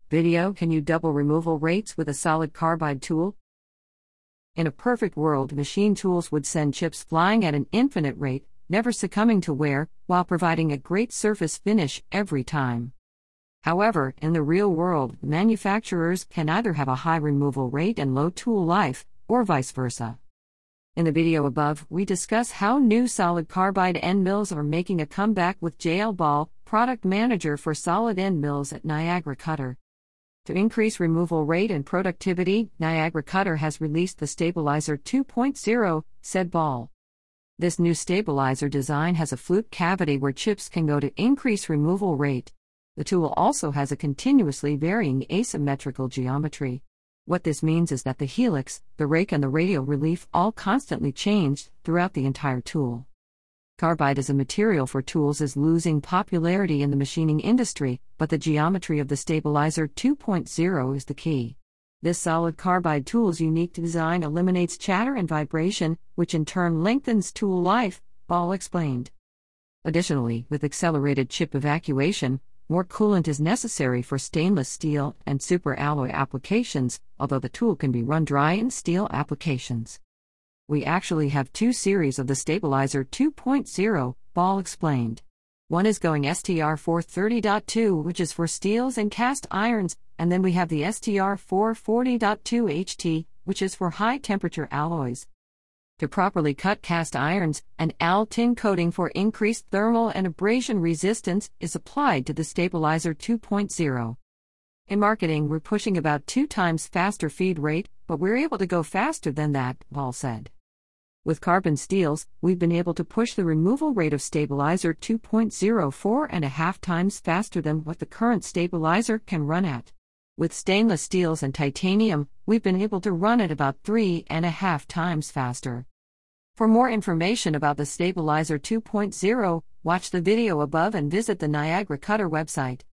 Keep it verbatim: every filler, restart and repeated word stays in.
Video: Can you double removal rates with a solid carbide tool? In a perfect world, machine tools would send chips flying at an infinite rate, never succumbing to wear, while providing a great surface finish every time. However, in the real world, manufacturers can either have a high removal rate and low tool life, or vice versa. In the video above, we discuss how new solid carbide end mills are making a comeback with J L Ball, product manager for solid end mills at Niagara Cutter. To increase removal rate and productivity, Niagara Cutter has released the Stabilizer two point oh, said Ball. This new stabilizer design has a flute cavity where chips can go to increase removal rate. The tool also has a continuously varying asymmetrical geometry. What this means is that the helix, the rake and the radial relief all constantly change throughout the entire tool. Carbide as a material for tools is losing popularity in the machining industry, but the geometry of the Stabilizer two point oh is the key. This solid carbide tool's unique design eliminates chatter and vibration, which in turn lengthens tool life, Ball explained. Additionally, with accelerated chip evacuation, more coolant is necessary for stainless steel and superalloy applications, although the tool can be run dry in steel applications. We actually have two series of the Stabilizer two point oh, Ball explained. One is going S T R four thirty point two, which is for steels and cast irons, and then we have the S T R four forty point two H T, which is for high-temperature alloys. To properly cut cast irons, an al-tin coating for increased thermal and abrasion resistance is applied to the Stabilizer two point oh. In marketing, we're pushing about two times faster feed rate, but we're able to go faster than that, Ball said. With carbon steels, we've been able to push the removal rate of Stabilizer two point oh four and a half times faster than what the current stabilizer can run at. With stainless steels and titanium, we've been able to run at about three and a half times faster. For more information about the Stabilizer two point oh, watch the video above and visit the Niagara Cutter website.